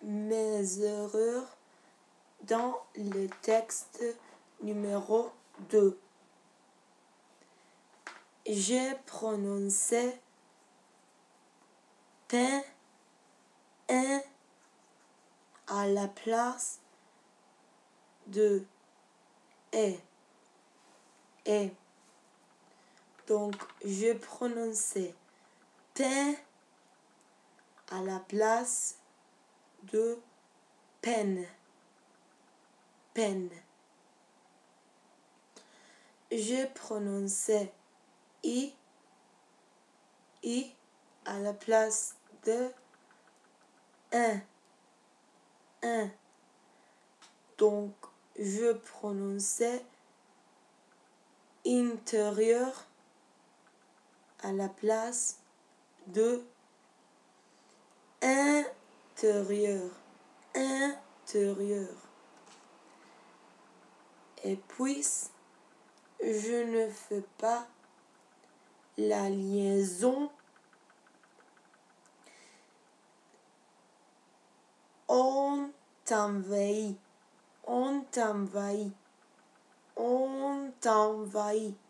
mes erreurs dans le texte numéro 2. J'ai prononcé pain à la place de et. Donc, je prononçais pain à la place de peine. Je prononçais i à la place de un. Donc, je prononçais intérieur à la place de intérieur. Et puis, je ne fais pas la liaison on t'envahit.